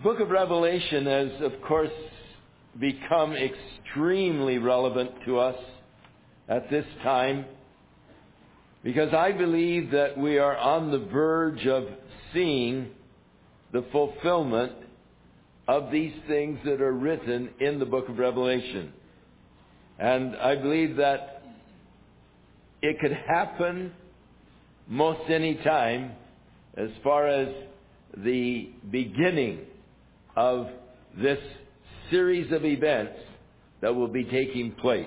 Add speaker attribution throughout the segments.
Speaker 1: book of Revelation has, of course, become extremely relevant to us at this time, because I believe that we are on the verge of seeing the fulfillment of these things that are written in the book of Revelation. And I believe that it could happen most any time as far as the beginning of this series of events that will be taking place.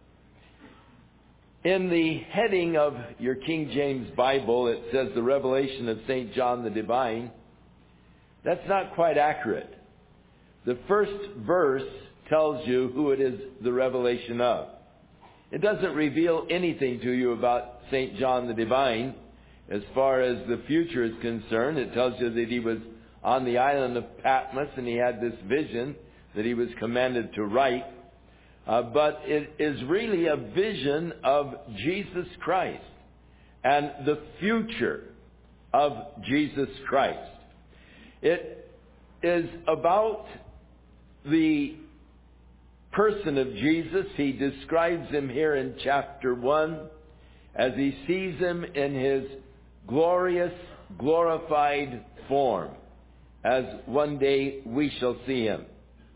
Speaker 1: In the heading of your King James Bible, it says the revelation of St. John the Divine. That's not quite accurate. The first verse tells you who it is the revelation of. It doesn't reveal anything to you about St. John the Divine as far as the future is concerned. It tells you that he was on the island of Patmos and he had this vision that he was commanded to write. But it is really a vision of Jesus Christ and the future of Jesus Christ. It is about the person of Jesus. He describes him here in chapter 1 as he sees him in his glorious, glorified form, as one day we shall see him.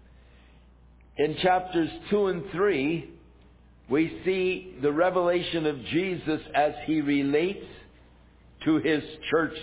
Speaker 1: In chapters 2 and 3, we see the revelation of Jesus as he relates to his church.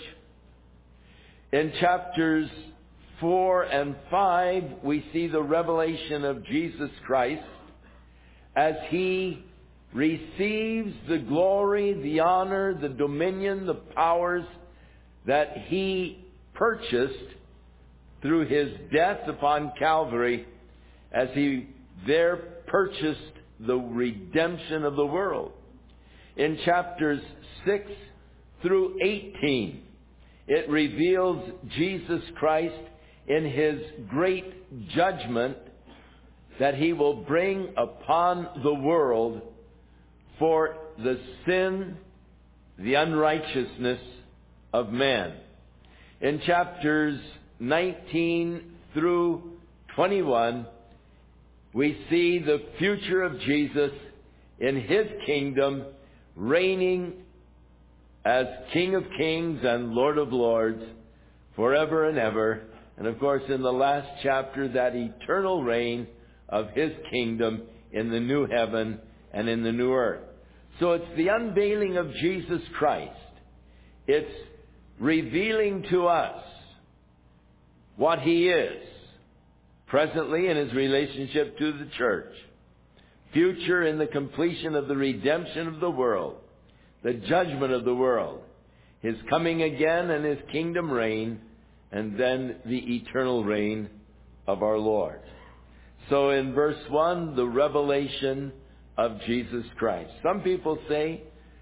Speaker 1: In chapters 4 and 5, we see the revelation of Jesus Christ as he receives the glory, the honor, the dominion, the powers that he purchased through his death upon Calvary, as he there purchased the redemption of the world. In chapters 6 through 18, it reveals Jesus Christ in his great judgment that he will bring upon the world for the sin, the unrighteousness of man. In chapters 19 through 21, we see the future of Jesus in his kingdom, reigning as King of Kings and Lord of Lords forever and ever. And of course, in the last chapter, that eternal reign of his kingdom in the new heaven and in the new earth. So it's the unveiling of Jesus Christ. It's revealing to us what he is presently in his relationship to the church, future in the completion of the redemption of the world, the judgment of the world, his coming again and his kingdom reign, and then the eternal reign of our Lord. So in verse 1, the revelation of Jesus Christ. Some people say,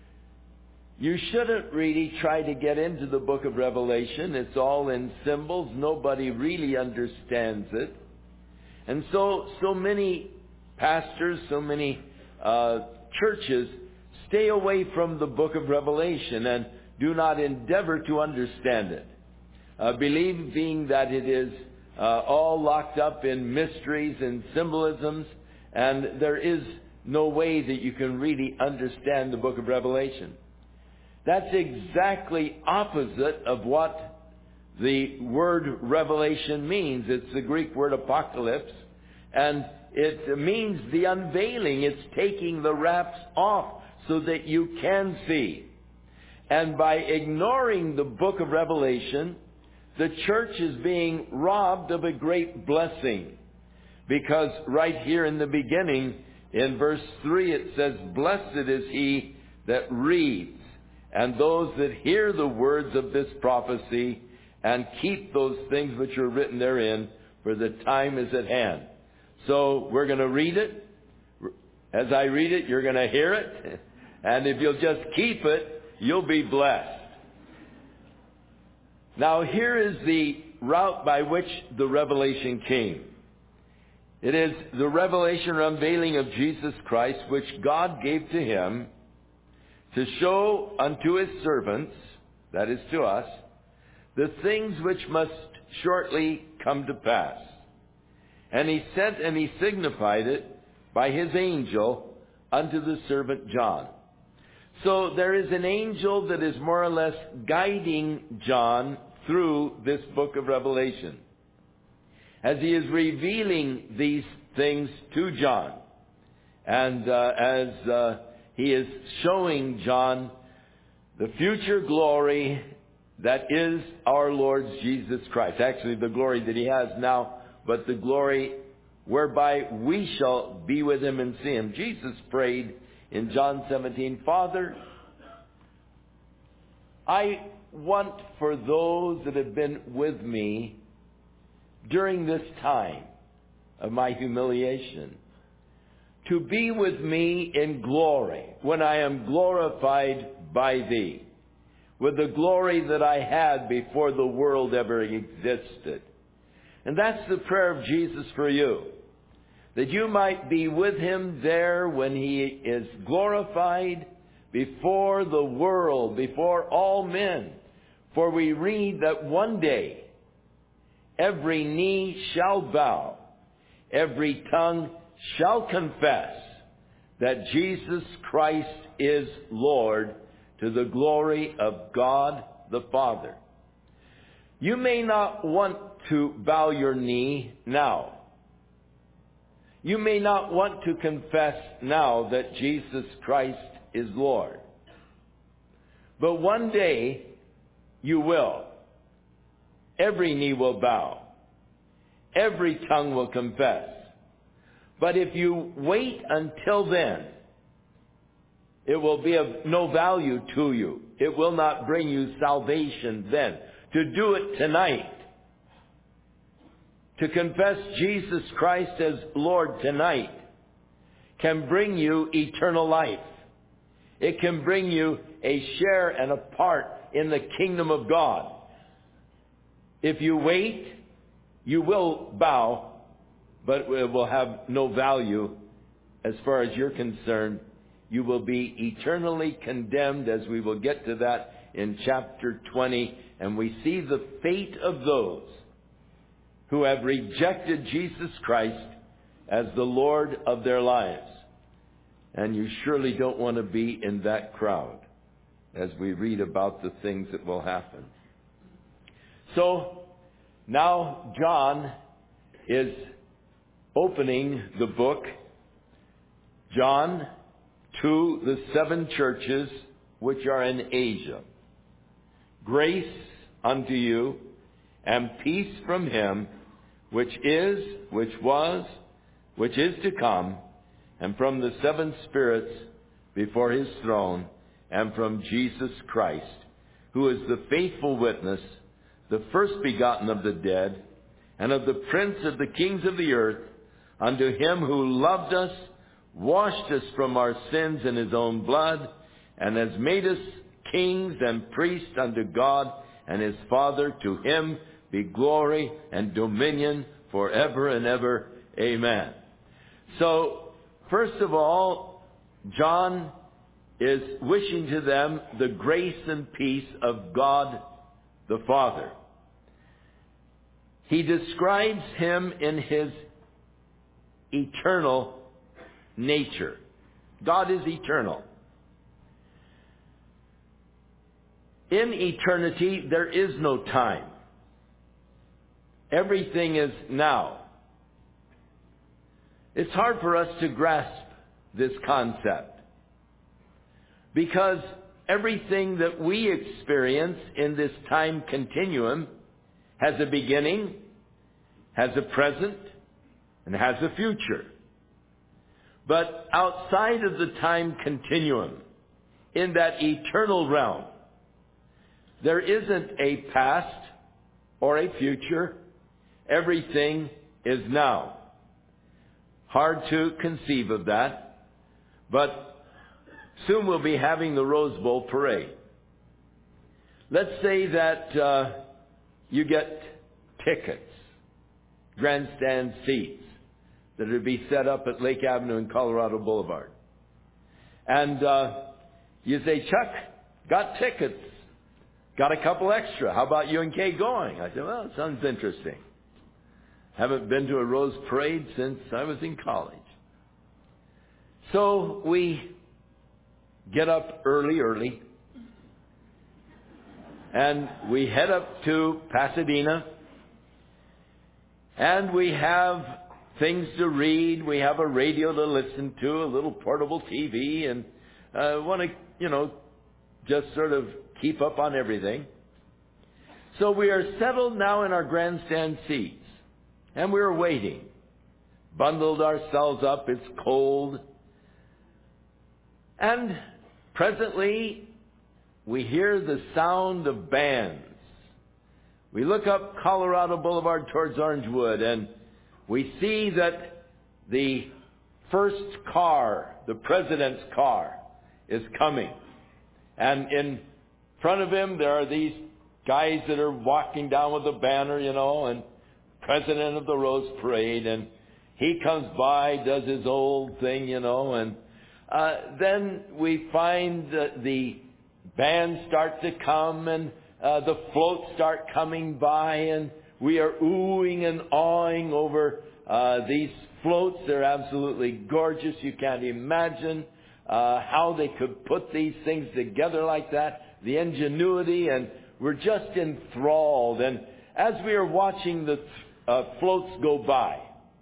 Speaker 1: you shouldn't really try to get into the book of Revelation. It's all in symbols. Nobody really understands it. And so many pastors, so many churches stay away from the book of Revelation and do not endeavor to understand it, believing that it is all locked up in mysteries and symbolisms, and there is no way that you can really understand the book of Revelation. That's exactly opposite of what the word revelation means. It's the Greek word apocalypse, and it means the unveiling. It's taking the wraps off so that you can see. And by ignoring the book of Revelation, the church is being robbed of a great blessing. Because right here in the beginning, in verse 3, it says, "Blessed is he that reads, and those that hear the words of this prophecy, and keep those things which are written therein, for the time is at hand." So we're going to read it. As I read it, you're going to hear it. And if you'll just keep it, you'll be blessed. Now here is the route by which the revelation came. It is the revelation or unveiling of Jesus Christ, which God gave to him to show unto his servants, that is to us, the things which must shortly come to pass. And he sent and he signified it by his angel unto the servant John. So there is an angel that is more or less guiding John through this book of Revelation, as he is revealing these things to John. And as he is showing John the future glory that is our Lord Jesus Christ. Actually, the glory that he has now, but the glory whereby we shall be with him and see him. Jesus prayed in John 17, Father, I want for those that have been with me during this time of my humiliation to be with me in glory when I am glorified by thee, with the glory that I had before the world ever existed. And that's the prayer of Jesus for you, that you might be with him there when he is glorified before the world, before all men. For we read that one day every knee shall bow, every tongue shall confess that Jesus Christ is Lord, to the glory of God the Father. You may not want to bow your knee now. You may not want to confess now that Jesus Christ is Lord. But one day you will. Every knee will bow. Every tongue will confess. But if you wait until then, it will be of no value to you. It will not bring you salvation then. To do it tonight, to confess Jesus Christ as Lord tonight, can bring you eternal life. It can bring you a share and a part in the kingdom of God. If you wait, you will bow, but it will have no value as far as you're concerned. You will be eternally condemned, as we will get to that in chapter 20. And we see the fate of those who have rejected Jesus Christ as the Lord of their lives. And you surely don't want to be in that crowd as we read about the things that will happen. So now John is opening the book, John, to the 7 churches which are in Asia. Grace unto you, and peace from him, which is, which was, which is to come, and from the 7 spirits before his throne, and from Jesus Christ, who is the faithful witness, the first begotten of the dead, and of the prince of the kings of the earth, unto him who loved us, washed us from our sins in his own blood, and has made us kings and priests unto God and his Father. To him be glory and dominion forever and ever. Amen. So, first of all, John is wishing to them the grace and peace of God the Father. He describes him in his eternal nature. God is eternal. In eternity, there is no time. Everything is now. It's hard for us to grasp this concept, because everything that we experience in this time continuum has a beginning, has a present, and has a future. But outside of the time continuum, in that eternal realm, there isn't a past or a future. Everything is now. Hard to conceive of that, but soon we'll be having the Rose Bowl parade. Let's say that you get tickets, grandstand seats, that would be set up at Lake Avenue and Colorado Boulevard. And you say, Chuck, got tickets. Got a couple extra. How about you and Kay going? I said, well, it sounds interesting. Haven't been to a Rose Parade since I was in college. So we get up early, and we head up to Pasadena, and we have things to read. We have a radio to listen to, a little portable TV, and want to, just sort of keep up on everything. So we are settled now in our grandstand seats, and we're waiting. Bundled ourselves up. It's cold. And presently, we hear the sound of bands. We look up Colorado Boulevard towards Orangewood, and we see that the first car, the president's car, is coming. And in front of him, there are these guys that are walking down with a banner, and president of the Rose Parade, and he comes by, does his old thing, and then we find that the bands start to come, and the floats start coming by, and we are oohing and awing over these floats. They're absolutely gorgeous. You can't imagine how they could put these things together like that, the ingenuity, and we're just enthralled. And as we are watching the floats go by,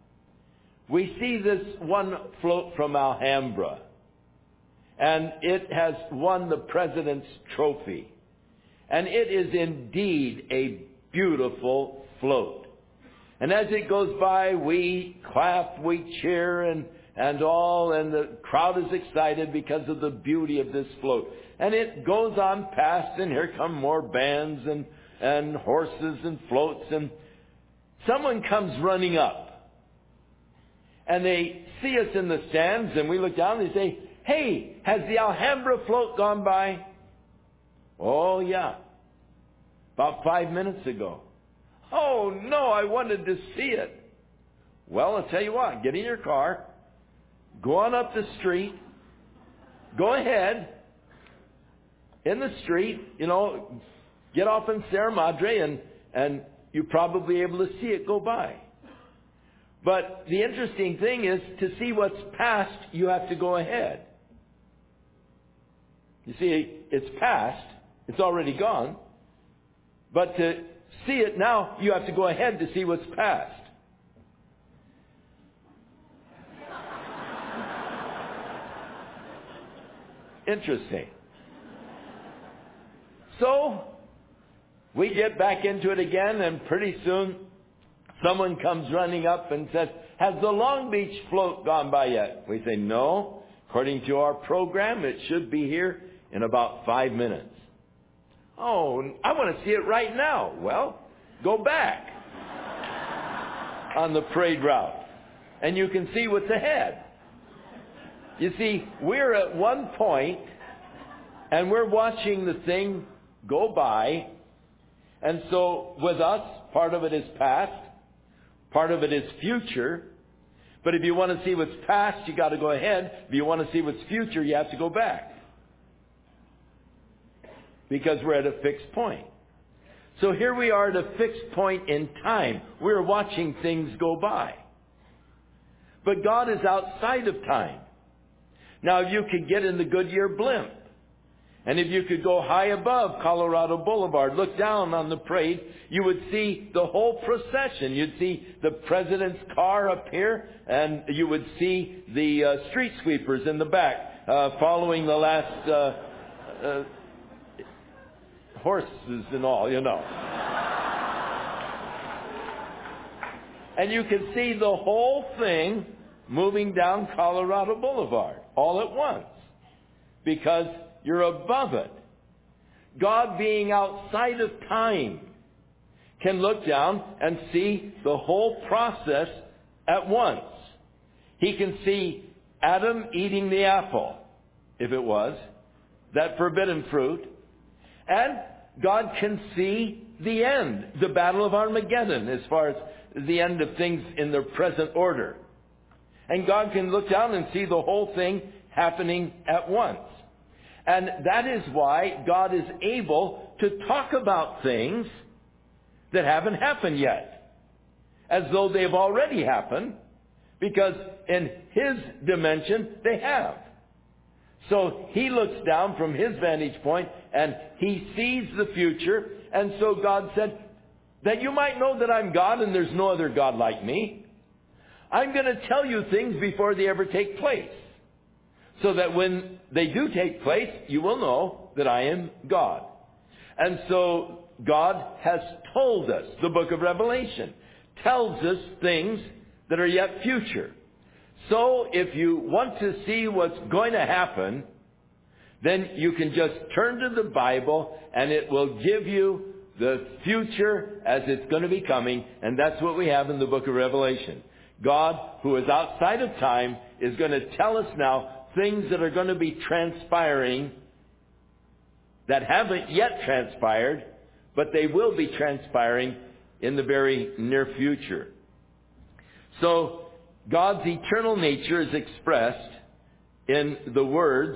Speaker 1: we see this one float from Alhambra, and it has won the President's Trophy. And it is indeed a beautiful float. And as it goes by, we clap, we cheer, and all, and the crowd is excited because of the beauty of this float. And it goes on past, and here come more bands and horses and floats, and someone comes running up. And they see us in the stands, and we look down and they say, "Hey, has the Alhambra float gone by?" "Oh, yeah. About 5 minutes ago." "Oh, no, I wanted to see it." "Well, I'll tell you what. Get in your car. Go on up the street. Go ahead. In the street, get off in Sierra Madre, and you'll probably be able to see it go by. But the interesting thing is, to see what's past, you have to go ahead. You see, it's past. It's already gone. But to see it now, you have to go ahead to see what's past. Interesting. So, we get back into it again, and pretty soon, someone comes running up and says, "Has the Long Beach float gone by yet?" We say, "No. According to our program, it should be here in about 5 minutes." "Oh, I want to see it right now." "Well, go back on the parade route, and you can see what's ahead." You see, we're at one point, and we're watching the thing go by. And so, with us, part of it is past, part of it is future. But if you want to see what's past, you got to go ahead. If you want to see what's future, you have to go back. Because we're at a fixed point. So here we are at a fixed point in time. We're watching things go by. But God is outside of time. Now, if you could get in the Goodyear blimp, and if you could go high above Colorado Boulevard, look down on the parade, you would see the whole procession. You'd see the president's car up here, and you would see the street sweepers in the back following the last horses and all, And you can see the whole thing moving down Colorado Boulevard all at once, because you're above it. God, being outside of time, can look down and see the whole process at once. He can see Adam eating the apple, if it was, that forbidden fruit. And God can see the end, the Battle of Armageddon, as far as the end of things in their present order. And God can look down and see the whole thing happening at once. And that is why God is able to talk about things that haven't happened yet. as though they have already happened, because in His dimension they have. So He looks down from His vantage point and He sees the future. And so God said, that you might know that I'm God and there's no other God like me, I'm going to tell you things before they ever take place, so that when they do take place, you will know that I am God. And so God has told us, the book of Revelation tells us things that are yet future. So if you want to see what's going to happen, then you can just turn to the Bible and it will give you the future as it's going to be coming. And that's what we have in the book of Revelation. God, who is outside of time, is going to tell us now things that are going to be transpiring that haven't yet transpired, but they will be transpiring in the very near future. So God's eternal nature is expressed in the words,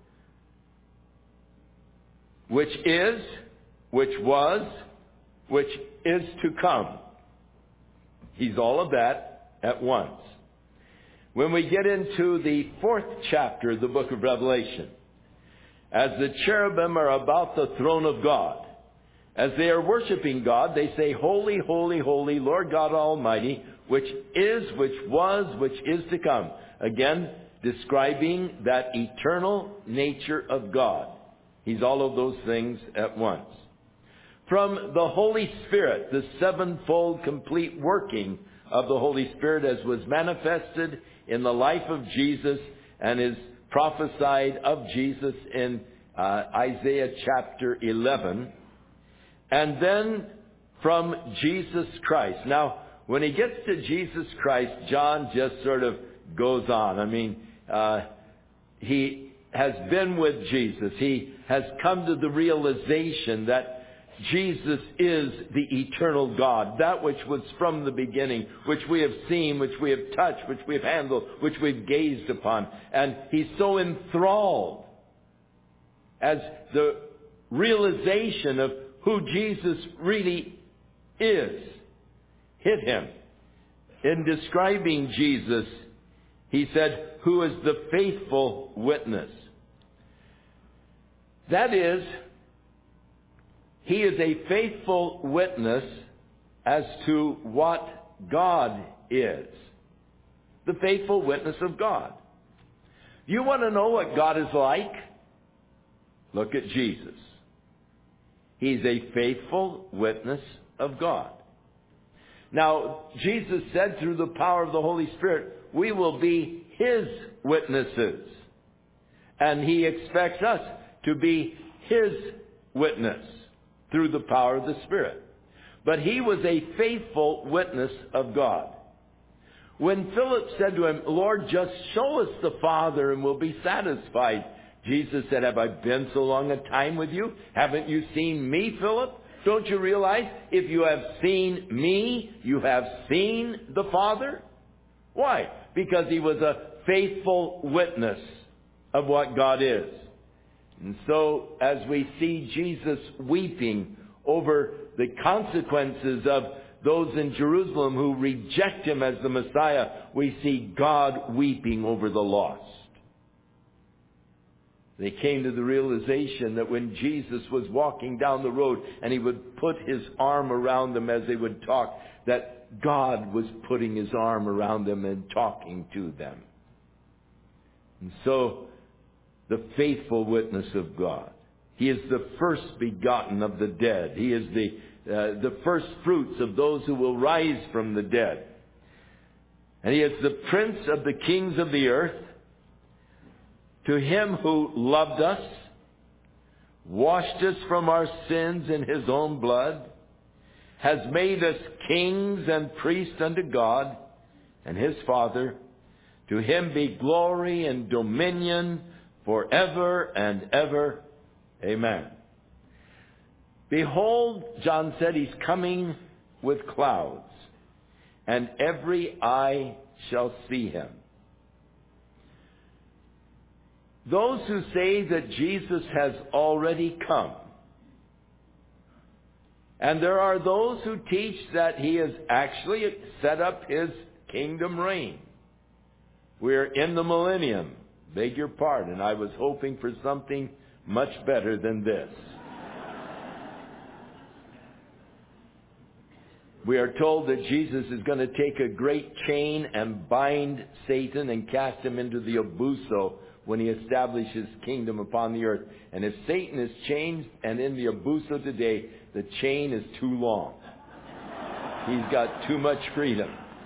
Speaker 1: which is, which was, which is to come. He's all of that at once. When we get into the 4th chapter of the book of Revelation, as the cherubim are about the throne of God, as they are worshiping God, they say, Holy, holy, holy, Lord God Almighty, which is, which was, which is to come. Again, describing that eternal nature of God. He's all of those things at once. From the Holy Spirit, the sevenfold complete working of the Holy Spirit as was manifested in the life of Jesus and is prophesied of Jesus in Isaiah chapter 11. And then from Jesus Christ. Now, when he gets to Jesus Christ, John just sort of goes on. I mean, he has been with Jesus. He has come to the realization that Jesus is the eternal God, that which was from the beginning, which we have seen, which we have touched, which we have handled, which we've gazed upon. And he's so enthralled as the realization of who Jesus really is hit him. In describing Jesus, he said, who is the faithful witness. That is, he is a faithful witness as to what God is. The faithful witness of God. You want to know what God is like? Look at Jesus. He's a faithful witness of God. Now, Jesus said through the power of the Holy Spirit, we will be His witnesses. And He expects us to be His witness through the power of the Spirit. But He was a faithful witness of God. When Philip said to Him, Lord, just show us the Father and we'll be satisfied, Jesus said, have I been so long a time with you? Haven't you seen me, Philip? Don't you realize if you have seen me, you have seen the Father? Why? Because He was a faithful witness of what God is. And so, as we see Jesus weeping over the consequences of those in Jerusalem who reject Him as the Messiah, we see God weeping over the lost. They came to the realization that when Jesus was walking down the road and He would put His arm around them as they would talk, that God was putting His arm around them and talking to them. And so, the faithful witness of God. He is the first begotten of the dead. He is the first fruits of those who will rise from the dead. And He is the Prince of the kings of the earth. To Him who loved us, washed us from our sins in His own blood, has made us kings and priests unto God and His Father, to Him be glory and dominion forever and ever. Amen. Behold, John said, He's coming with clouds, and every eye shall see Him. Those who say that Jesus has already come And there are those who teach that he has actually set up his kingdom reign. We're in the millennium. Beg your pardon. I was hoping for something much better than this. We are told that Jesus is going to take a great chain and bind Satan and cast him into the abuso when he establishes his kingdom upon the earth. And if Satan is chained and in the abuso today, the chain is too long. He's got too much freedom.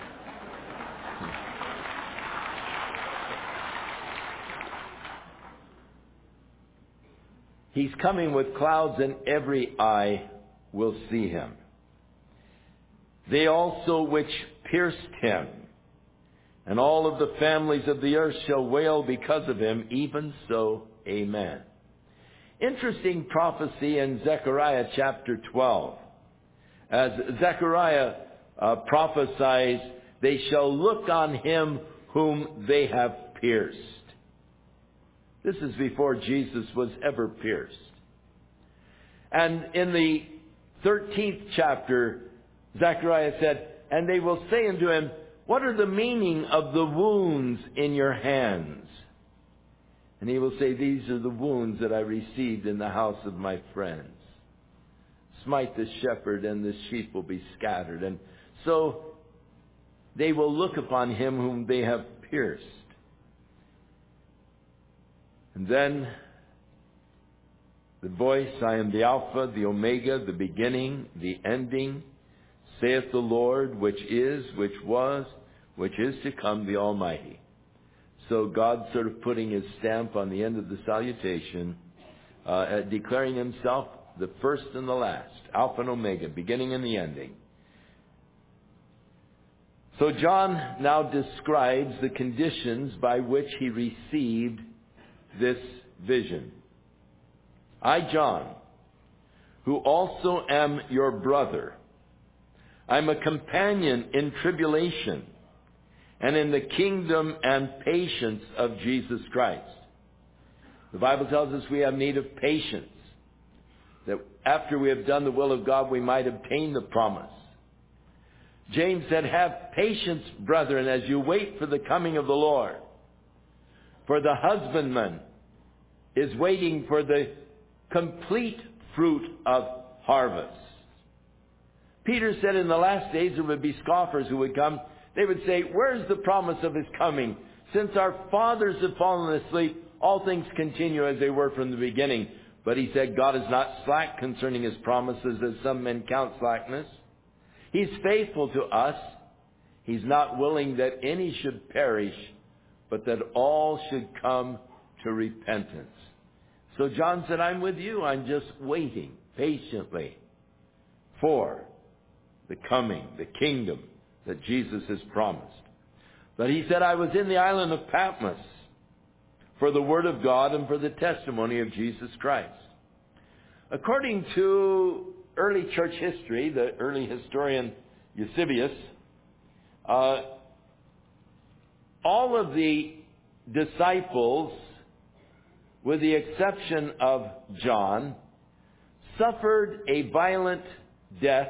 Speaker 1: He's coming with clouds, and every eye will see him. They also which pierced him, and all of the families of the earth shall wail because of him, even so, amen. Interesting prophecy in Zechariah chapter 12. As Zechariah prophesies, they shall look on him whom they have pierced. This is before Jesus was ever pierced. And in the 13th chapter, Zechariah said, and they will say unto him, what are the meaning of the wounds in your hands? And he will say, these are the wounds that I received in the house of my friends. Smite the shepherd, and the sheep will be scattered. And so they will look upon him whom they have pierced. And then the voice, I am the Alpha, the Omega, the beginning, the ending, saith the Lord, which is, which was, which is to come, the Almighty. So God sort of putting his stamp on the end of the salutation, declaring himself the first and the last, Alpha and Omega, beginning and the ending. So John now describes the conditions by which he received this vision. I, John, who also am your brother, I'm a companion in tribulation and in the kingdom and patience of Jesus Christ. The Bible tells us we have need of patience, that after we have done the will of God, we might obtain the promise. James said, have patience, brethren, as you wait for the coming of the Lord. For the husbandman is waiting for the complete fruit of harvest. Peter said in the last days there would be scoffers who would come. They would say, where's the promise of his coming? Since our fathers have fallen asleep, all things continue as they were from the beginning. But he said, God is not slack concerning his promises, as some men count slackness. He's faithful to us. He's not willing that any should perish, but that all should come to repentance. So John said, I'm with you. I'm just waiting patiently for the coming, the kingdom that Jesus has promised. But he said, I was in the island of Patmos for the word of God and for the testimony of Jesus Christ. According to early church history, the early historian Eusebius, all of the disciples, with the exception of John, suffered a violent death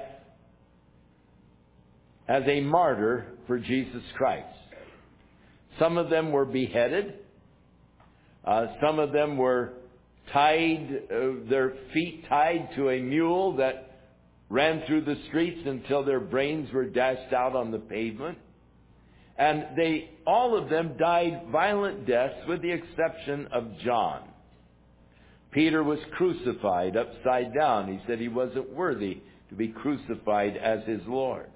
Speaker 1: as a martyr for Jesus Christ. Some of them were beheaded. Some of them were tied, their feet tied to a mule that ran through the streets until their brains were dashed out on the pavement. And all of them died violent deaths with the exception of John. Peter was crucified upside down. He said he wasn't worthy to be crucified as his Lord.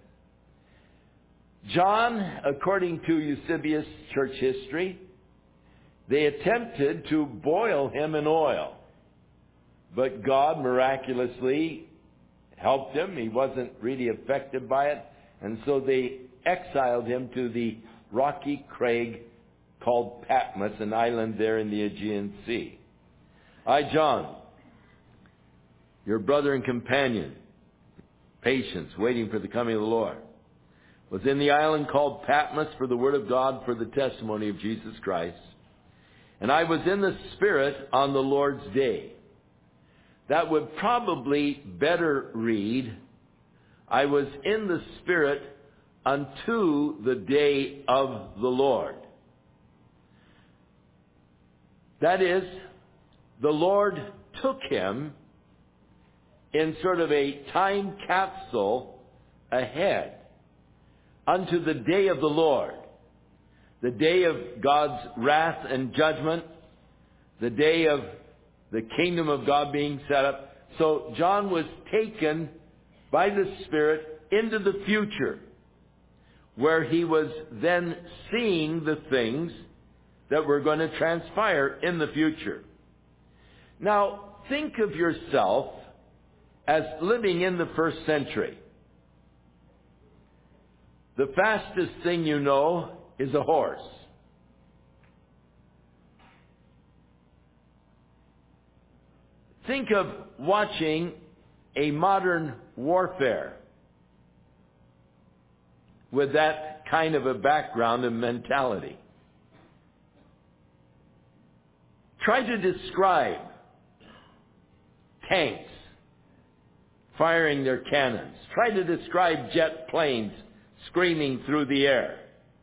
Speaker 1: John, according to Eusebius church history, they attempted to boil him in oil. But God miraculously helped him. He wasn't really affected by it. And so they exiled him to the rocky crag called Patmos, an island there in the Aegean Sea. I, John, your brother and companion, patience, waiting for the coming of the Lord, was in the island called Patmos for the word of God, for the testimony of Jesus Christ. And I was in the Spirit on the Lord's day. that would probably better read, I was in the Spirit unto the day of the Lord. That is, the Lord took him in sort of a time capsule ahead unto the day of the Lord. The day of God's wrath and judgment. The day of the kingdom of God being set up. So John was taken by the Spirit into the future, where he was then seeing the things that were going to transpire in the future. Now, think of yourself as living in the first century. The fastest thing you know is a horse. Think of watching a modern warfare with that kind of a background and mentality. Try to describe tanks firing their cannons. Try to describe jet planes screaming through the air.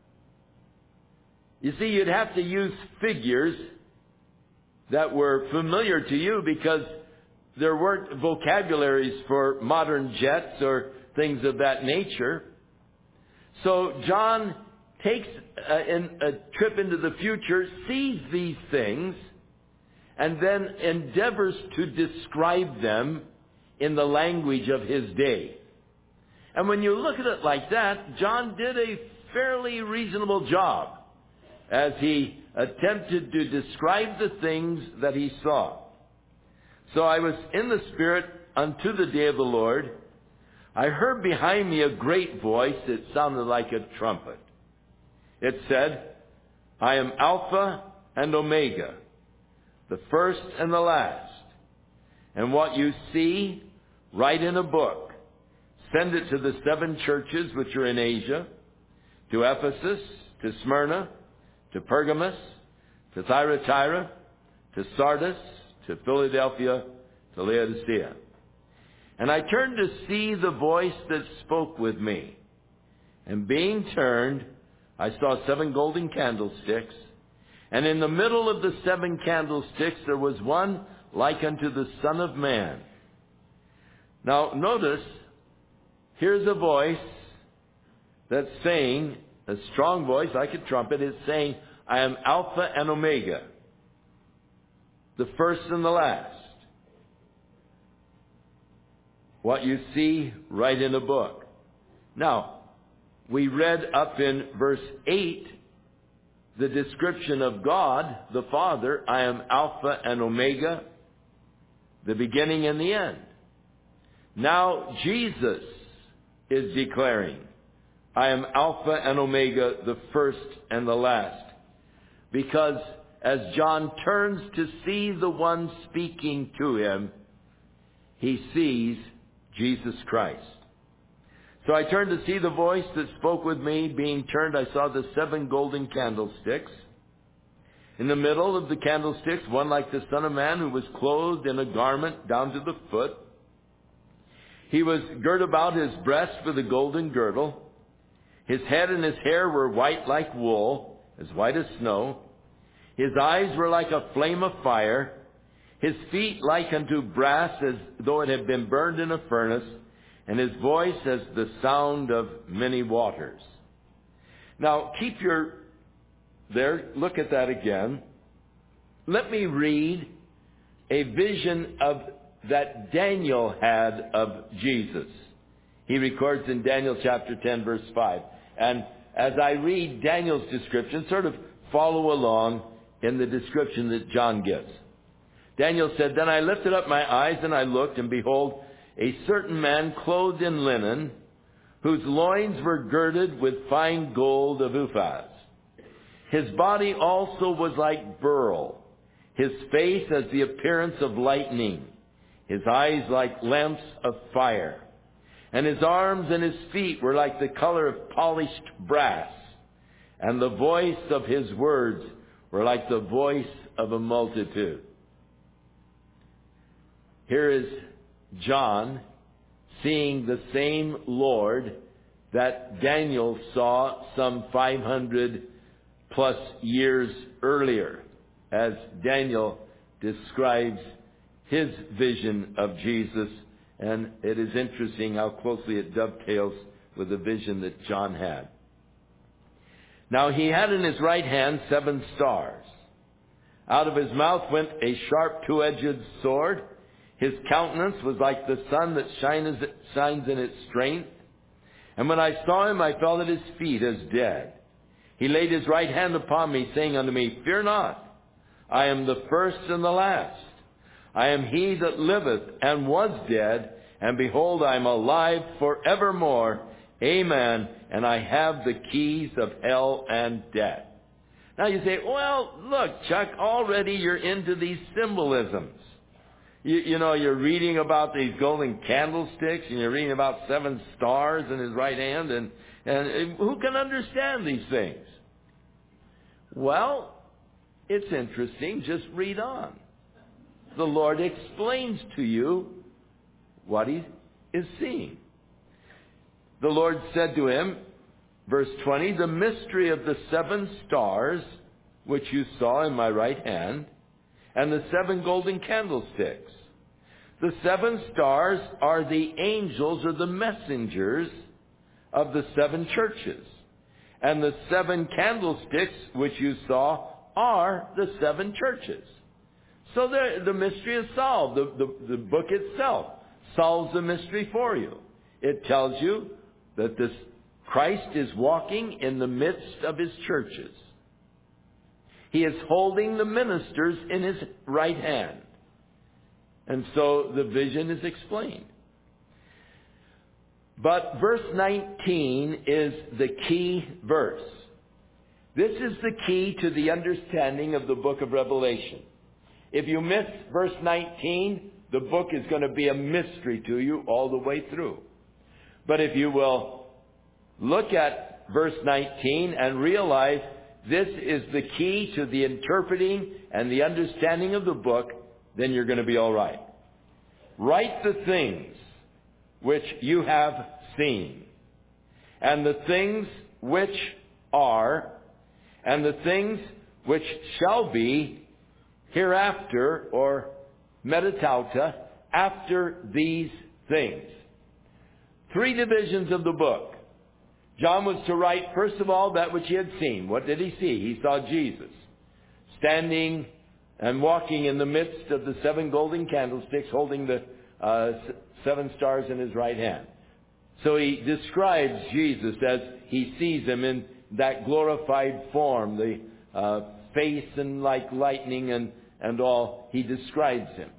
Speaker 1: You see, you'd have to use figures that were familiar to you because there weren't vocabularies for modern jets or things of that nature. So John takes a trip into the future, sees these things, and then endeavors to describe them in the language of his day. And when you look at it like that, John did a fairly reasonable job as he attempted to describe the things that he saw. So I was in the Spirit unto the day of the Lord. I heard behind me a great voice. It sounded like a trumpet. It said, I am Alpha and Omega, the first and the last. And what you see, write in a book. Send it to the 7 churches which are in Asia, to Ephesus, to Smyrna, to Pergamos, to Thyatira, to Sardis, to Philadelphia, to Laodicea. And I turned to see the voice that spoke with me. And being turned, I saw 7 golden candlesticks. And in the middle of the 7 candlesticks there was one like unto the Son of Man. Now notice, here's a voice that's saying, a strong voice like a trumpet, is saying, I am Alpha and Omega, the first and the last. What you see, write in a book. Now, we read up in verse 8 the description of God, the Father, I am Alpha and Omega, the beginning and the end. Now Jesus is declaring, I am Alpha and Omega, the first and the last. Because as John turns to see the one speaking to him, he sees Jesus Christ. So I turned to see the voice that spoke with me. Being turned, I saw the 7 golden candlesticks. In the middle of the candlesticks, one like the Son of Man, who was clothed in a garment down to the foot. He was girt about his breast with a golden girdle. His head and his hair were white like wool, as white as snow. His eyes were like a flame of fire. His feet like unto brass, as though it had been burned in a furnace. And his voice as the sound of many waters. Now, keep your there. Look at that again. Let me read a vision of that Daniel had of Jesus. He records in Daniel chapter 10, verse 5. And as I read Daniel's description, sort of follow along in the description that John gives. Daniel said, Then I lifted up my eyes and I looked, and behold, a certain man clothed in linen, whose loins were girded with fine gold of Uphaz. His body also was like beryl, his face as the appearance of lightning, his eyes like lamps of fire. And his arms and his feet were like the color of polished brass, and the voice of his words were like the voice of a multitude. here is John seeing the same Lord that Daniel saw some 500 plus years earlier, as Daniel describes his vision of Jesus. And it is interesting how closely it dovetails with the vision that John had. Now he had in his right hand 7 stars. Out of his mouth went a sharp two-edged sword. His countenance was like the sun that shines in its strength. And when I saw him, I fell at his feet as dead. He laid his right hand upon me, saying unto me, Fear not, I am the first and the last. I am he that liveth and was dead, and behold, I am alive forevermore. Amen. And I have the keys of hell and death. Now you say, well, look, Chuck, already you're into these symbolisms. You know, you're reading about these golden candlesticks, and you're reading about 7 stars in his right hand, and who can understand these things? Well, it's interesting. Just read on. The Lord explains to you what he is seeing. The Lord said to him, verse 20, the mystery of the 7 stars, which you saw in my right hand, and the 7 golden candlesticks. The 7 stars are the angels or the messengers of the 7 churches. And the 7 candlesticks which you saw are the 7 churches. So the mystery is solved. The book itself solves the mystery for you. It tells you that this Christ is walking in the midst of his churches. He is holding the ministers in his right hand. And so the vision is explained. But verse 19 is the key verse. This is the key to the understanding of the book of Revelation. If you miss verse 19, the book is going to be a mystery to you all the way through. But if you will look at verse 19 and realize this is the key to the interpreting and the understanding of the book, then you're going to be all right. Write the things which you have seen, and the things which are, and the things which shall be hereafter, or metatauta, after these things. 3 divisions of the book. John was to write, first of all, that which he had seen. What did he see? He saw Jesus standing and walking in the midst of the 7 golden candlesticks, holding the 7 stars in his right hand. So he describes Jesus as he sees him in that glorified form, the face and like lightning and all. He describes him.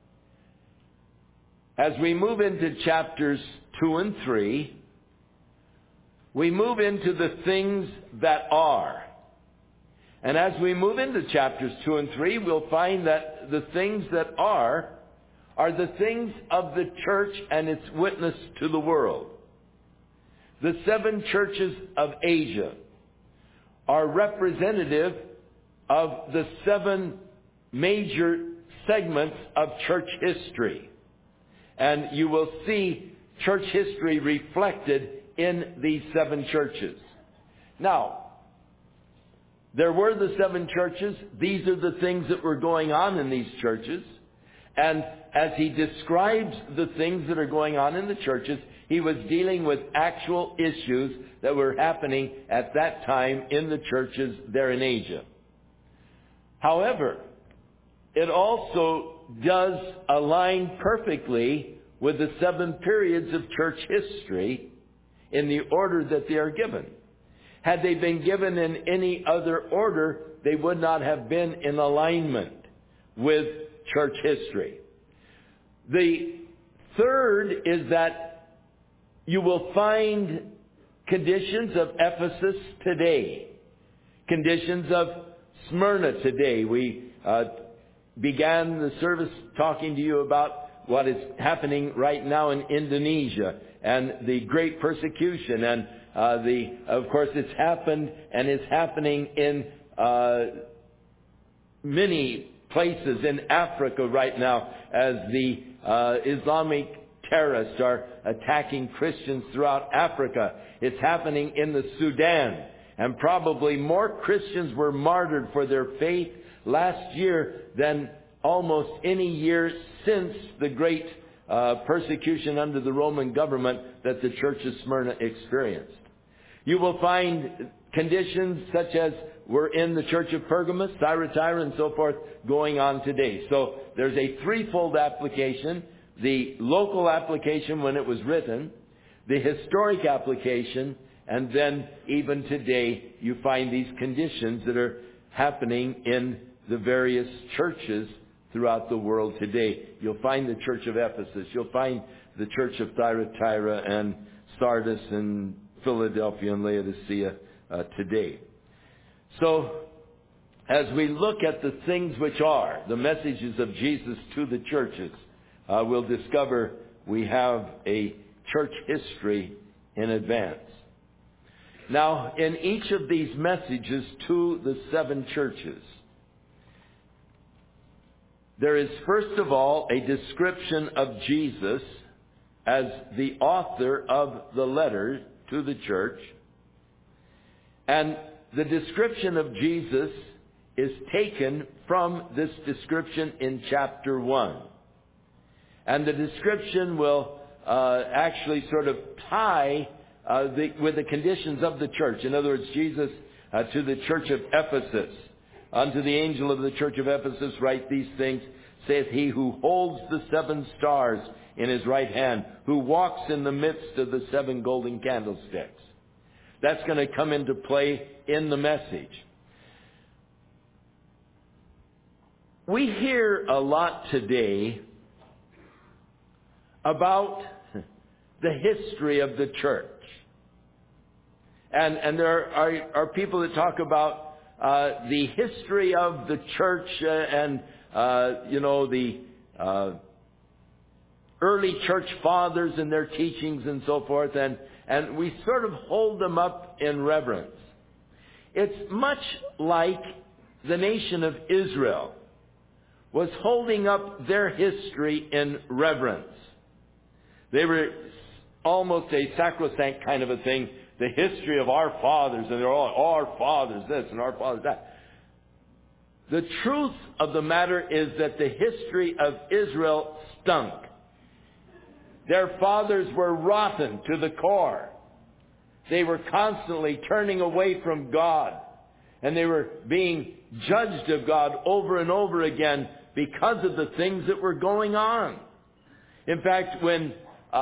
Speaker 1: As we move into chapters 2 and 3, we move into the things that are. And as we move into chapters 2 and 3, we'll find that the things that are the things of the church and its witness to the world. The 7 churches of Asia are representative of the 7 major segments of church history. And you will see church history reflected in these 7 churches. Now, there were the 7 churches. These are the things that were going on in these churches. And as he describes the things that are going on in the churches, he was dealing with actual issues that were happening at that time in the churches there in Asia. However, it also does align perfectly with the 7 periods of church history in the order that they are given. Had they been given in any other order, they would not have been in alignment with church history. The third is that you will find conditions of Ephesus today, conditions of Smyrna today. We began the service talking to you about what is happening right now in Indonesia and the great persecution, and of course it's happened and is happening in many places in Africa right now as the Islamic terrorists are attacking Christians throughout Africa. It's happening in the Sudan. And probably more Christians were martyred for their faith last year than almost any year since the great persecution under the Roman government that the Church of Smyrna experienced. You will find conditions such as were in the Church of Pergamos, Thyatira, and so forth going on today. So there's a threefold application: the local application when it was written, the historic application, and then even today you find these conditions that are happening in the various churches throughout the world today. You'll find the Church of Ephesus. You'll find the Church of Thyatira and Sardis and Philadelphia and Laodicea today. So, as we look at the things which are the messages of Jesus to the churches, we'll discover we have a church history in advance. Now, in each of these messages to the 7 churches, there is first of all a description of Jesus as the author of the letter to the church. And the description of Jesus is taken from this description in chapter 1. And the description will actually sort of tie with the conditions of the church. In other words, Jesus to the church of Ephesus. Unto the angel of the church of Ephesus write these things, saith he who holds the 7 stars in his right hand, who walks in the midst of the 7 golden candlesticks. That's going to come into play in the message. We hear a lot today about the history of the church. And there are people that talk about the history of the church and the early church fathers and their teachings and so forth, and we sort of hold them up in reverence. It's much like the nation of Israel was holding up their history in reverence. They were almost a sacrosanct kind of a thing. The history of our fathers, and they're all our fathers this and our fathers that. The truth of the matter is that the history of Israel stunk. Their fathers were rotten to the core. They were constantly turning away from God. And they were being judged of God over and over again because of the things that were going on. In fact, when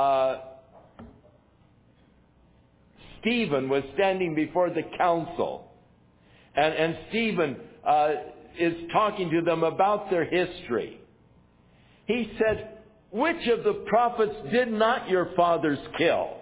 Speaker 1: Stephen was standing before the council, and Stephen is talking to them about their history, he said, which of the prophets did not your fathers kill?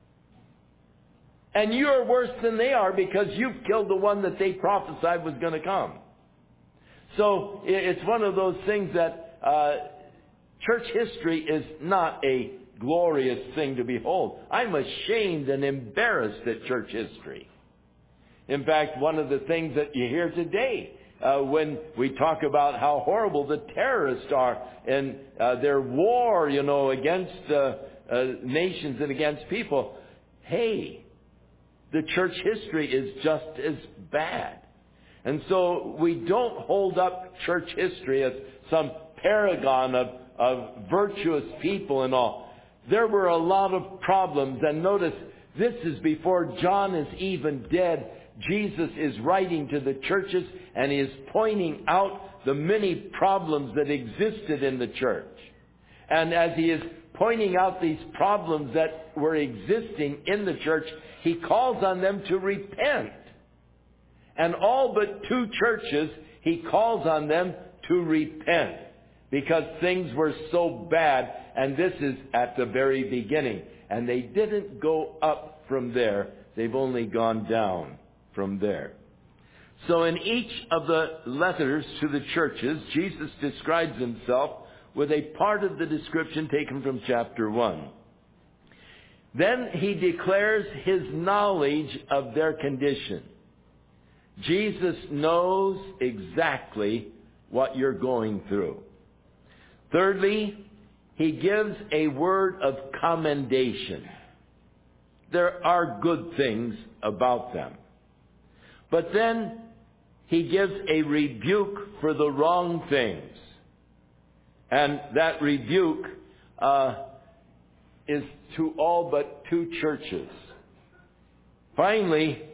Speaker 1: And you're worse than they are because you've killed the one that they prophesied was going to come. So it's one of those things that church history is not a glorious thing to behold. I'm ashamed and embarrassed at church history. In fact, one of the things that you hear today when we talk about how horrible the terrorists are and their war, against nations and against people. Hey, the church history is just as bad. And so we don't hold up church history as some paragon of virtuous people and all. There were a lot of problems. And notice, this is before John is even dead. Jesus is writing to the churches and he is pointing out the many problems that existed in the church. And as he is pointing out these problems that were existing in the church, he calls on them to repent. And all but 2 churches, he calls on them to repent because things were so bad. And this is at the very beginning. And they didn't go up from there. They've only gone down from there. So in each of the letters to the churches, Jesus describes himself with a part of the description taken from chapter 1. Then he declares his knowledge of their condition. Jesus knows exactly what you're going through. Thirdly, he gives a word of commendation. There are good things about them. But then he gives a rebuke for the wrong things. And that rebuke is to all but 2 churches. Finally,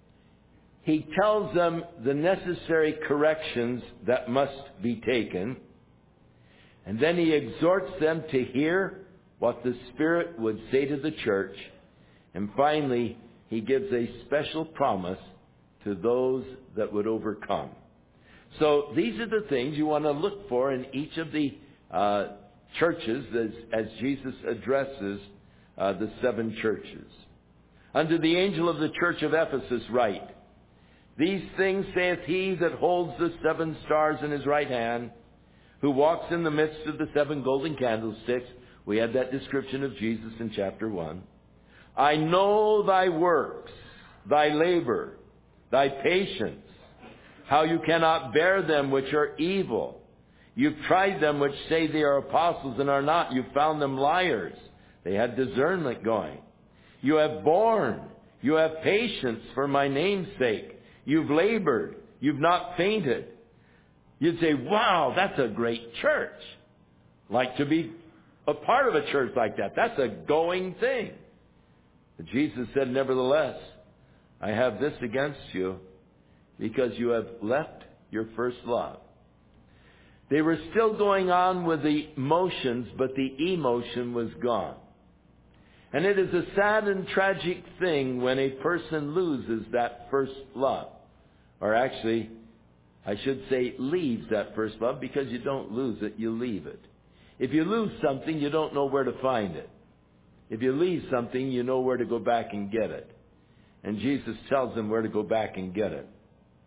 Speaker 1: he tells them the necessary corrections that must be taken. And then he exhorts them to hear what the Spirit would say to the church. And finally, he gives a special promise to those that would overcome. So these are the things you want to look for in each of the churches as Jesus addresses the 7 churches. Unto the angel of the church of Ephesus write, These things saith he that holds the 7 stars in his right hand, who walks in the midst of the 7 golden candlesticks. We had that description of Jesus in chapter 1. I know thy works, thy labor, thy patience, how you cannot bear them which are evil. You've tried them which say they are apostles and are not. You've found them liars. They had discernment going. You have borne. You have patience for my name's sake. You've labored. You've not fainted. You'd say, wow, that's a great church. Like to be a part of a church like that. That's a going thing. But Jesus said, nevertheless, I have this against you, because you have left your first love. They were still going on with the motions, but the emotion was gone. And it is a sad and tragic thing when a person loses that first love. Or actually, I should say leaves that first love, because you don't lose it, you leave it. If you lose something, you don't know where to find it. If you leave something, you know where to go back and get it. And Jesus tells them where to go back and get it.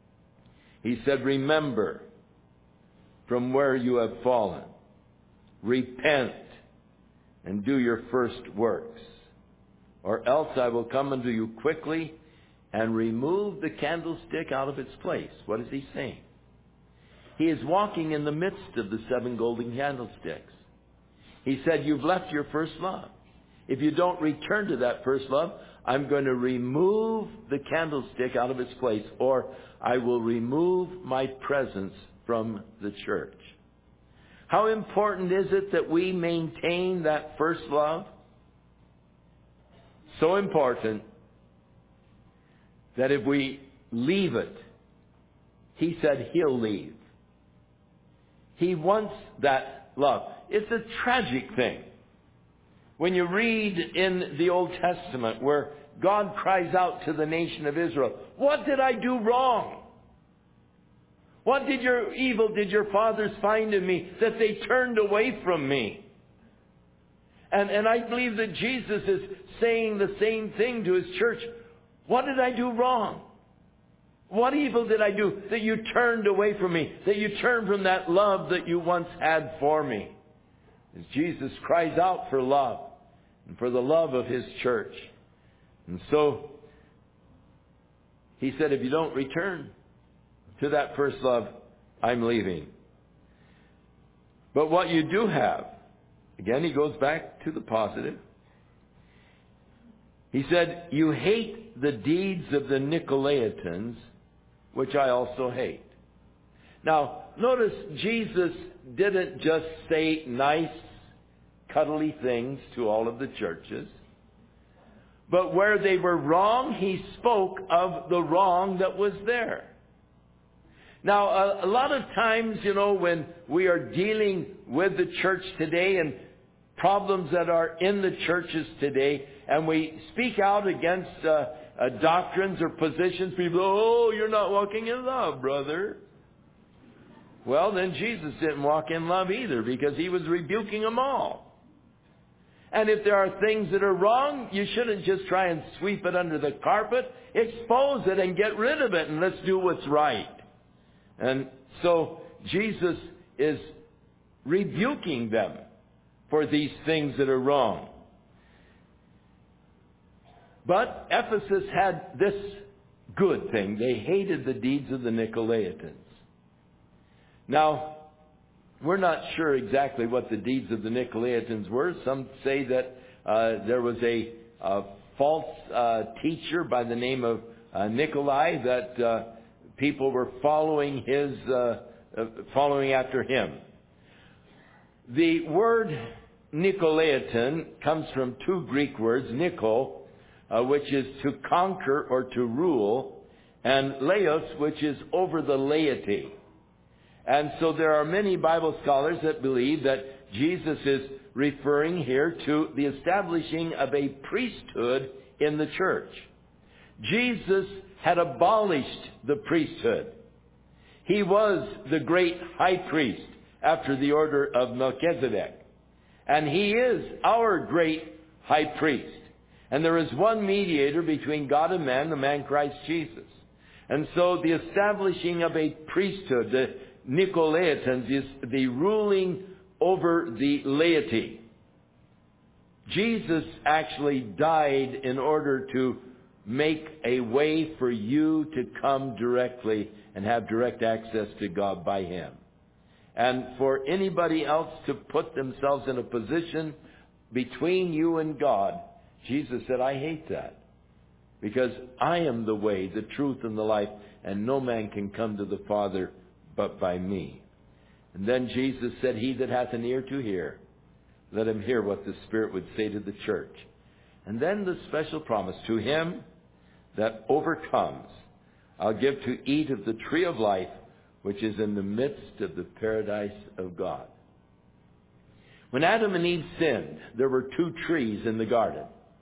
Speaker 1: He said, remember from where you have fallen. Repent and do your first works. Or else I will come unto you quickly and remove the candlestick out of its place. What is he saying? He is walking in the midst of the 7 golden candlesticks. He said, you've left your first love. If you don't return to that first love, I'm going to remove the candlestick out of its place, or I will remove my presence from the church. How important is it that we maintain that first love? So important that if we leave it, he said he'll leave. He wants that love. It's a tragic thing. When you read in the Old Testament where God cries out to the nation of Israel, what did I do wrong? What evil did your fathers find in me that they turned away from me? And I believe that Jesus is saying the same thing to his church. What did I do wrong? What evil did I do that you turned away from me? That you turned from that love that you once had for me? As Jesus cries out for love and for the love of his church. And so he said, if you don't return to that first love, I'm leaving. But what you do have, again, he goes back to the positive. He said, you hate the deeds of the Nicolaitans, which I also hate. Now, notice Jesus didn't just say nice, cuddly things to all of the churches. But where they were wrong, he spoke of the wrong that was there. Now, a lot of times, when we are dealing with the church today and problems that are in the churches today, and we speak out against doctrines or positions, people, oh, you're not walking in love, brother. Well, then Jesus didn't walk in love either, because he was rebuking them all. And if there are things that are wrong, you shouldn't just try and sweep it under the carpet. Expose it and get rid of it, and let's do what's right. And so Jesus is rebuking them for these things that are wrong. But Ephesus had this good thing. They hated the deeds of the Nicolaitans. Now, We're not sure exactly what the deeds of the Nicolaitans were. Some say that there was a false teacher by the name of Nikolai, that people were following after him. The word Nicolaitan comes from two Greek words, Nikol, which is to conquer or to rule, and Laos, which is over the laity. And so there are many Bible scholars that believe that Jesus is referring here to the establishing of a priesthood in the church. Jesus had abolished the priesthood. He was the great high priest after the order of Melchizedek. And he is our great high priest. And there is one mediator between God and man, the man Christ Jesus. And so the establishing of a priesthood, the Nicolaitans, is the ruling over the laity. Jesus actually died in order to make a way for you to come directly and have direct access to God by Him. And for anybody else to put themselves in a position between you and God, Jesus said, I hate that. Because I am the way, the truth, and the life, and no man can come to the Father but by me. And then Jesus said, he that hath an ear to hear, let him hear what the Spirit would say to the church. And then the special promise, to him that overcomes, I'll give to eat of the tree of life, which is in the midst of the paradise of God. When Adam and Eve sinned, there were two trees in the garden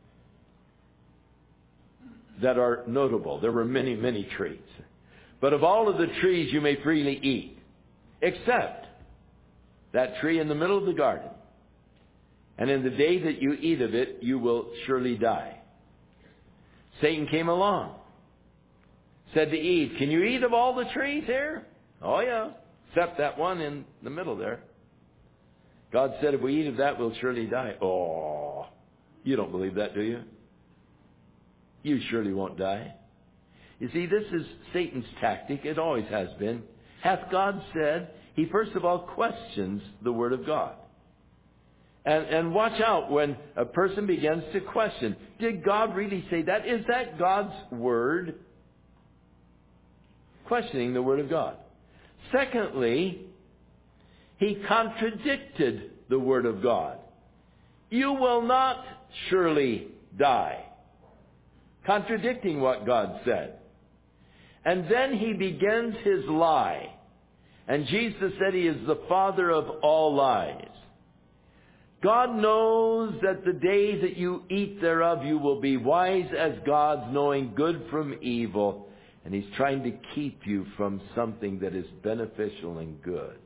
Speaker 1: that are notable. There were many, many trees. But of all of the trees you may freely eat, except that tree in the middle of the garden. And in the day that you eat of it, you will surely die. Satan came along, said to Eve, can you eat of all the trees here? Oh yeah, except that one in the middle there. God said, if we eat of that, we'll surely die. Oh, you don't believe that, do you? You surely won't die. You see, this is Satan's tactic. It always has been. Hath God said? He first of all questions the Word of God. And watch out when a person begins to question, did God really say that? Is that God's Word? Questioning the Word of God. Secondly, he contradicted the Word of God. You will not surely die. Contradicting what God said. And then he begins his lie. And Jesus said he is the father of all lies. God knows that the day that you eat thereof, you will be wise as gods, knowing good from evil. And he's trying to keep you from something that is beneficial and good.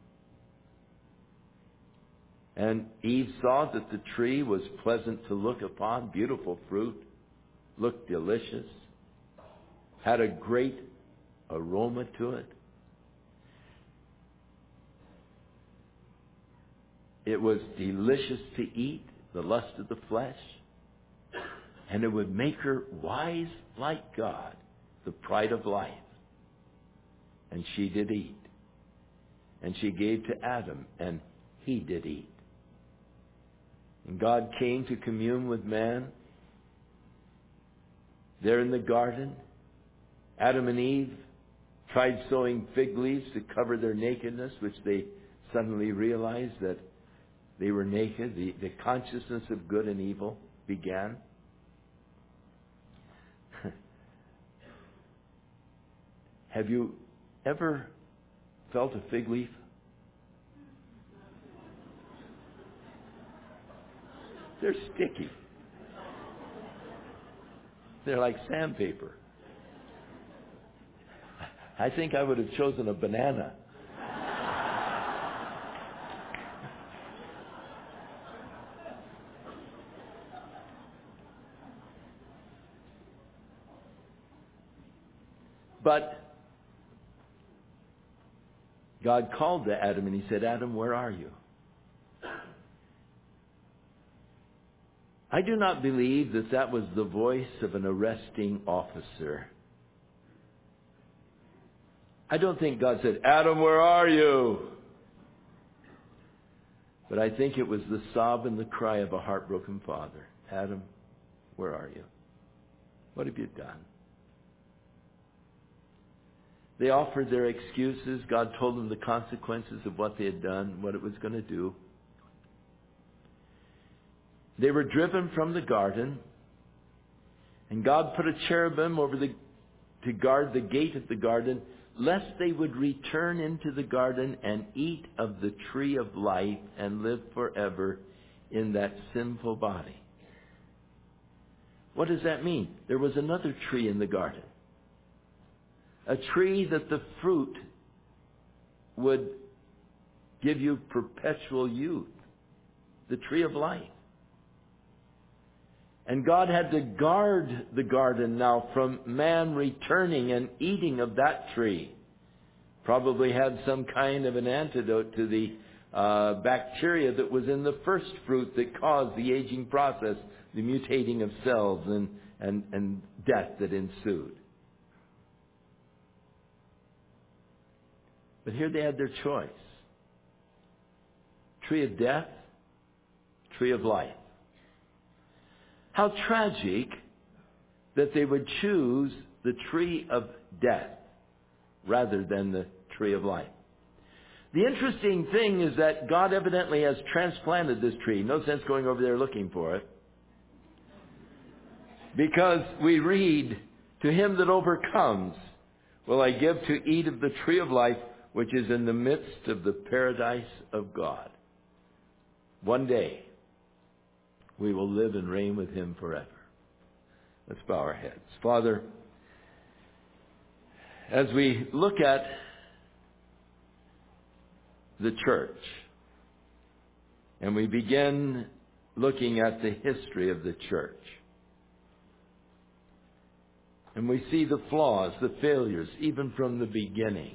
Speaker 1: And Eve saw that the tree was pleasant to look upon, beautiful fruit, looked delicious, had a great aroma to it. It was delicious to eat, the lust of the flesh. And it would make her wise like God, the pride of life. And she did eat. And she gave to Adam, and he did eat. And God came to commune with man there in the garden. Adam and Eve tried sewing fig leaves to cover their nakedness, which they suddenly realized that they were naked. The consciousness of good and evil began. Have you ever felt a fig leaf? They're sticky. They're like sandpaper. I think I would have chosen a banana. But God called to Adam and he said, Adam, where are you? I do not believe that that was the voice of an arresting officer. I don't think God said, Adam, where are you? But I think it was the sob and the cry of a heartbroken father. Adam, where are you? What have you done? They offered their excuses. God told them the consequences of what they had done, what it was going to do. They were driven from the garden, and God put a cherubim to guard the gate of the garden, lest they would return into the garden and eat of the tree of life and live forever in that sinful body. What does that mean? There was another tree in the garden. A tree that the fruit would give you perpetual youth. The tree of life. And God had to guard the garden now from man returning and eating of that tree. Probably had some kind of an antidote to the bacteria that was in the first fruit that caused the aging process, the mutating of cells and death that ensued. But here they had their choice. Tree of death, tree of life. How tragic that they would choose the tree of death rather than the tree of life. The interesting thing is that God evidently has transplanted this tree. No sense going over there looking for it. Because we read, to him that overcomes will I give to eat of the tree of life, which is in the midst of the paradise of God. One day, we will live and reign with him forever. Let's bow our heads. Father, as we look at the church, and we begin looking at the history of the church, and we see the flaws, the failures, even from the beginning,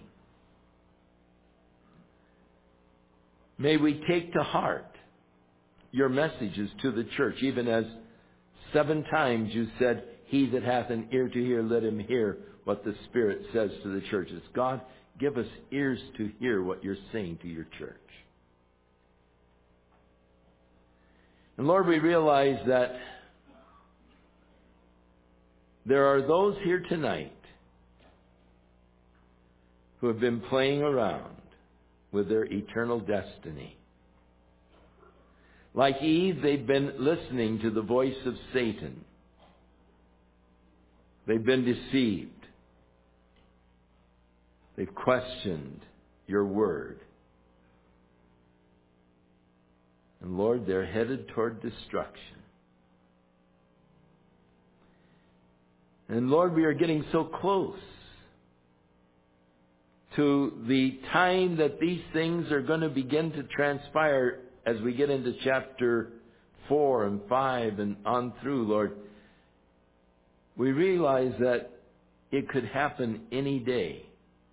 Speaker 1: may we take to heart your messages to the church, even as 7 times you said, he that hath an ear to hear, let him hear what the Spirit says to the churches. God, give us ears to hear what you're saying to your church. And Lord, we realize that there are those here tonight who have been playing around with their eternal destiny. Like Eve, they've been listening to the voice of Satan. They've been deceived. They've questioned your word. And Lord, they're headed toward destruction. And Lord, we are getting so close to the time that these things are going to begin to transpire as we get into chapter 4 and 5 and on through, Lord. We realize that it could happen any day.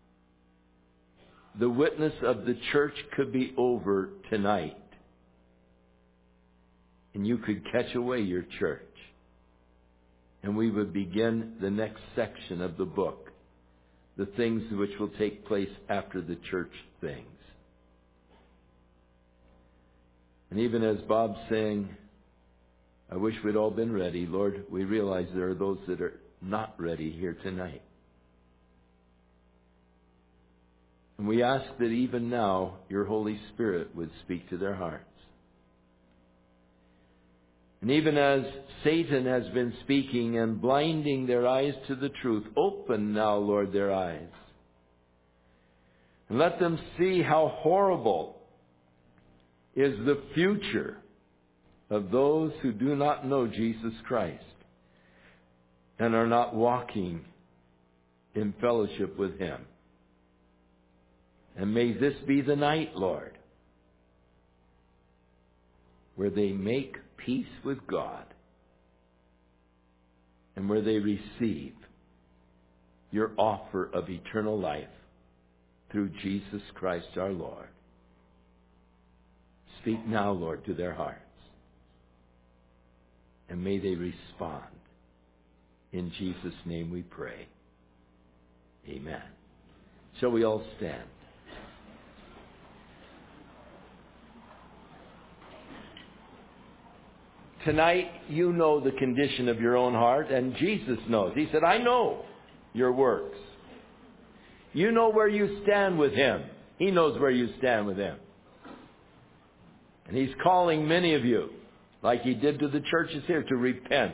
Speaker 1: The witness of the church could be over tonight. And you could catch away your church. And we would begin the next section of the book. The things which will take place after the church things. And even as Bob's saying, I wish we'd all been ready, Lord, we realize there are those that are not ready here tonight. And we ask that even now your Holy Spirit would speak to their hearts. And even as Satan has been speaking and blinding their eyes to the truth, open now, Lord, their eyes. And let them see how horrible is the future of those who do not know Jesus Christ and are not walking in fellowship with him. And may this be the night, Lord, where they make peace with God and where they receive your offer of eternal life through Jesus Christ our Lord. Speak now, Lord, to their hearts. And may they respond. In Jesus' name we pray. Amen. Shall we all stand? Tonight, you know the condition of your own heart, and Jesus knows. He said, I know your works. You know where you stand with Him. He knows where you stand with Him. And He's calling many of you, like He did to the churches here, to repent,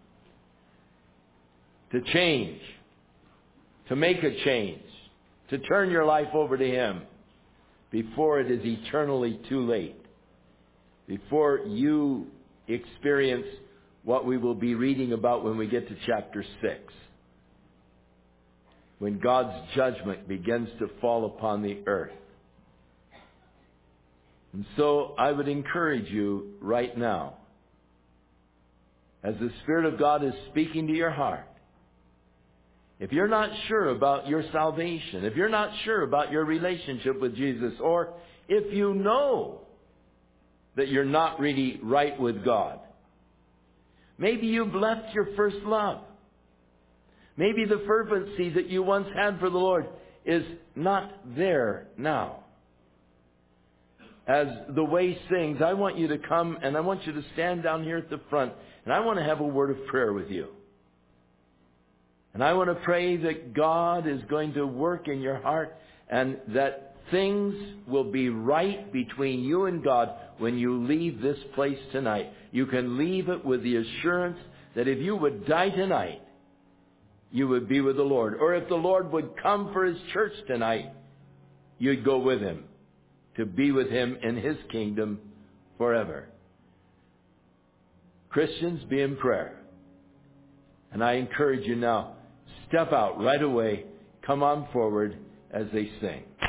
Speaker 1: to change, to make a change, to turn your life over to Him before it is eternally too late, before you experience what we will be reading about when we get to chapter 6, when God's judgment begins to fall upon the earth. And so I would encourage you right now, as the Spirit of God is speaking to your heart, if you're not sure about your salvation, if you're not sure about your relationship with Jesus, or if you know that you're not really right with God, maybe you've left your first love. Maybe the fervency that you once had for the Lord is not there now. As the way sings, I want you to come and I want you to stand down here at the front, and I want to have a word of prayer with you. And I want to pray that God is going to work in your heart and that things will be right between you and God when you leave this place tonight. You can leave it with the assurance that if you would die tonight, you would be with the Lord. Or if the Lord would come for His church tonight, you'd go with Him to be with Him in His kingdom forever. Christians, be in prayer. And I encourage you now, step out right away. Come on forward as they sing.